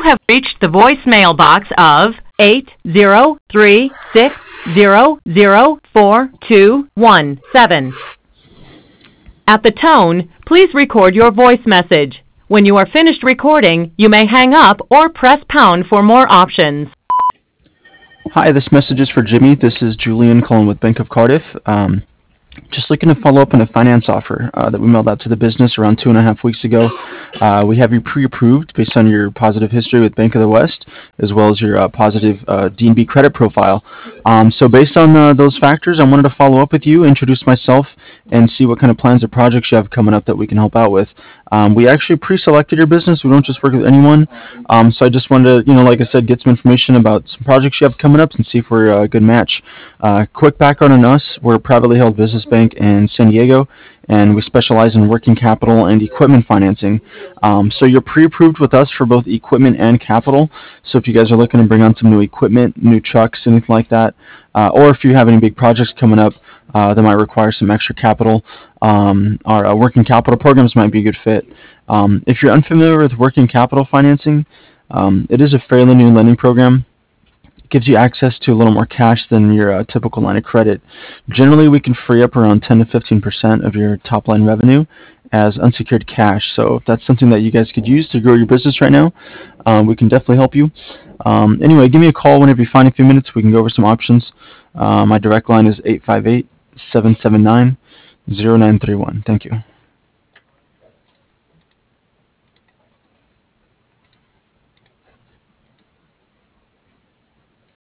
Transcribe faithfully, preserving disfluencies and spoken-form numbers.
You have reached the voicemail box of eight zero three six zero zero four two one seven. At the tone, please record your voice message. When you are finished recording, you may hang up or press pound for more options. Hi, this message is for Jimmy. This is Julian calling with Bank of Cardiff. Um, just looking to follow up on a finance offer uh, that we mailed out to the business around two and a half weeks ago. Uh, we have you pre-approved based on your positive history with Bank of the West, as well as your uh, positive uh, D and B credit profile. Um, so based on uh, those factors, I wanted to follow up with you, introduce myself, and see what kind of plans or projects you have coming up that we can help out with. Um, we actually pre-selected your business. We don't just work with anyone. Um, so I just wanted to, you know, like I said, get some information about some projects you have coming up and see if we're a good match. Uh, quick background on us. We're a privately held business bank in San Diego, and we specialize in working capital and equipment financing. Um, so you're pre-approved with us for both equipment and capital. So if you guys are looking to bring on some new equipment, new trucks, anything like that, uh, or if you have any big projects coming up uh, that might require some extra capital, um, our uh, working capital programs might be a good fit. Um, if you're unfamiliar with working capital financing, um, it is a fairly new lending program. It gives you access to a little more cash than your uh, typical line of credit. Generally, we can free up around ten to fifteen percent of your top line revenue as unsecured cash. So if that's something that you guys could use to grow your business right now, um, we can definitely help you. Um, anyway, give me a call whenever you find a few minutes. We can go over some options. Uh, my direct line is eight five eight, seven seven nine, zero nine three one. Thank you.